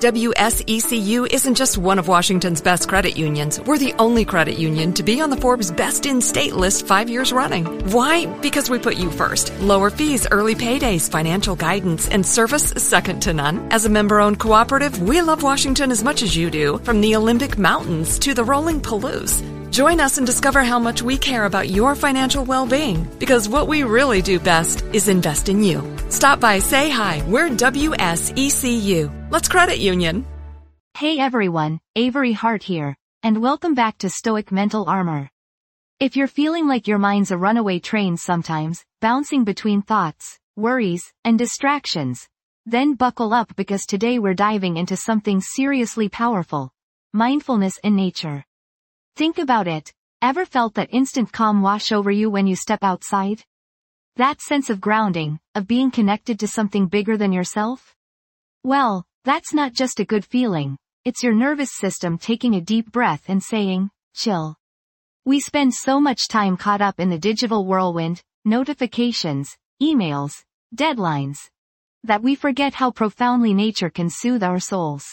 WSECU isn't just one of Washington's best credit unions. We're the only credit union to be on the Forbes Best in State list 5 years running. Why? Because we put you first. Lower fees, early paydays, financial guidance, and service second to none. As a member-owned cooperative, we love Washington as much as you do, from the Olympic Mountains to the rolling Palouse. Join us and discover how much we care about your financial well-being, because what we really do best is invest in you. Stop by, say hi. We're WSECU. Let's credit union. Hey everyone, Avery Hart here, and welcome back to Stoic Mental Armor. If you're feeling like your mind's a runaway train sometimes, bouncing between thoughts, worries, and distractions, then buckle up because today we're diving into something seriously powerful: mindfulness in nature. Think about it. Ever felt that instant calm wash over you when you step outside? That sense of grounding, of being connected to something bigger than yourself? Well, that's not just a good feeling. It's your nervous system taking a deep breath and saying, chill. We spend so much time caught up in the digital whirlwind, notifications, emails, deadlines, that we forget how profoundly nature can soothe our souls.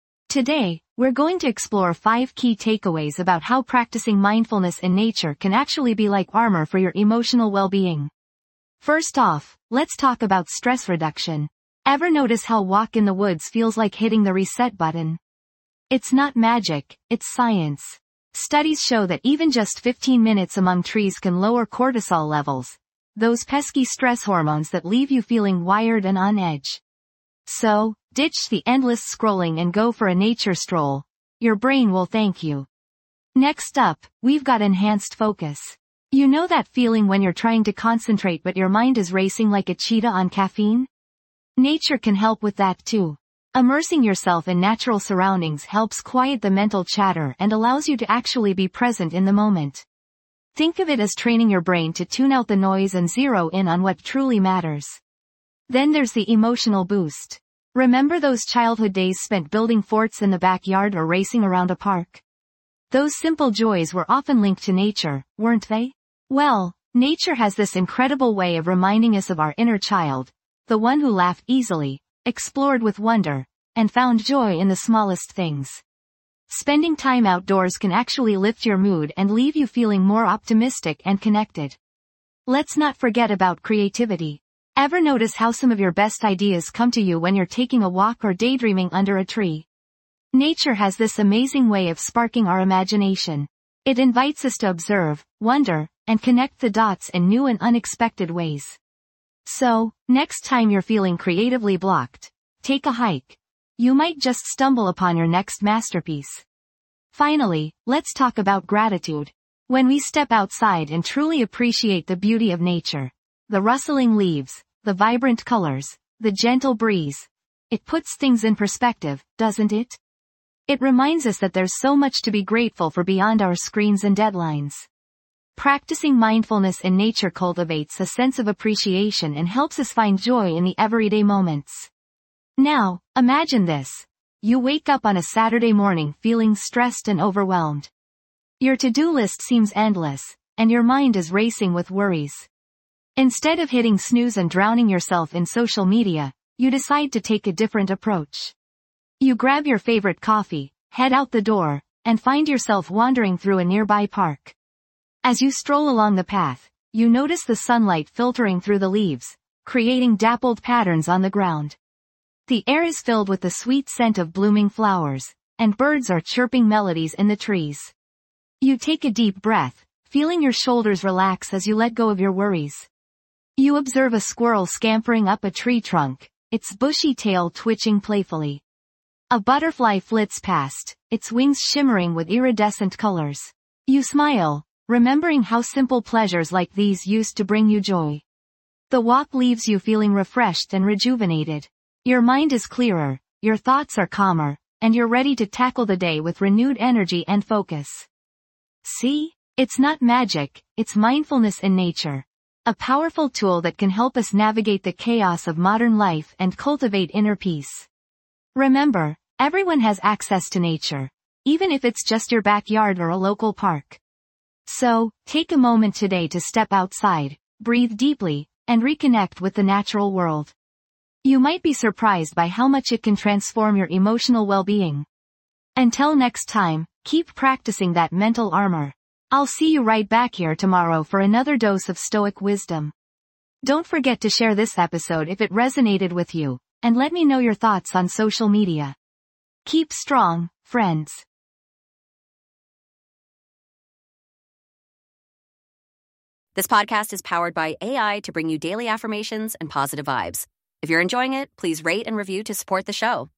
Today, we're going to explore 5 key takeaways about how practicing mindfulness in nature can actually be like armor for your emotional well-being. First off, let's talk about stress reduction. Ever notice how a walk in the woods feels like hitting the reset button? It's not magic, it's science. Studies show that even just 15 minutes among trees can lower cortisol levels, those pesky stress hormones that leave you feeling wired and on edge. So, ditch the endless scrolling and go for a nature stroll. Your brain will thank you. Next up, we've got enhanced focus. You know that feeling when you're trying to concentrate but your mind is racing like a cheetah on caffeine? Nature can help with that too. Immersing yourself in natural surroundings helps quiet the mental chatter and allows you to actually be present in the moment. Think of it as training your brain to tune out the noise and zero in on what truly matters. Then there's the emotional boost. Remember those childhood days spent building forts in the backyard or racing around a park? Those simple joys were often linked to nature, weren't they? Well, nature has this incredible way of reminding us of our inner child, the one who laughed easily, explored with wonder, and found joy in the smallest things. Spending time outdoors can actually lift your mood and leave you feeling more optimistic and connected. Let's not forget about creativity. Ever notice how some of your best ideas come to you when you're taking a walk or daydreaming under a tree? Nature has this amazing way of sparking our imagination. It invites us to observe, wonder, and connect the dots in new and unexpected ways. So, next time you're feeling creatively blocked, take a hike. You might just stumble upon your next masterpiece. Finally, let's talk about gratitude. When we step outside and truly appreciate the beauty of nature, the rustling leaves, the vibrant colors, the gentle breeze, it puts things in perspective, doesn't it? It reminds us that there's so much to be grateful for beyond our screens and deadlines. Practicing mindfulness in nature cultivates a sense of appreciation and helps us find joy in the everyday moments. Now, imagine this. You wake up on a Saturday morning feeling stressed and overwhelmed. Your to-do list seems endless, and your mind is racing with worries. Instead of hitting snooze and drowning yourself in social media, you decide to take a different approach. You grab your favorite coffee, head out the door, and find yourself wandering through a nearby park. As you stroll along the path, you notice the sunlight filtering through the leaves, creating dappled patterns on the ground. The air is filled with the sweet scent of blooming flowers, and birds are chirping melodies in the trees. You take a deep breath, feeling your shoulders relax as you let go of your worries. You observe a squirrel scampering up a tree trunk, its bushy tail twitching playfully. A butterfly flits past, its wings shimmering with iridescent colors. You smile, remembering how simple pleasures like these used to bring you joy. The walk leaves you feeling refreshed and rejuvenated. Your mind is clearer, your thoughts are calmer, and you're ready to tackle the day with renewed energy and focus. See? It's not magic, it's mindfulness in nature. A powerful tool that can help us navigate the chaos of modern life and cultivate inner peace. Remember, everyone has access to nature, even if it's just your backyard or a local park. So, take a moment today to step outside, breathe deeply, and reconnect with the natural world. You might be surprised by how much it can transform your emotional well-being. Until next time, keep practicing that mental armor. I'll see you right back here tomorrow for another dose of Stoic wisdom. Don't forget to share this episode if it resonated with you, and let me know your thoughts on social media. Keep strong, friends. This podcast is powered by AI to bring you daily affirmations and positive vibes. If you're enjoying it, please rate and review to support the show.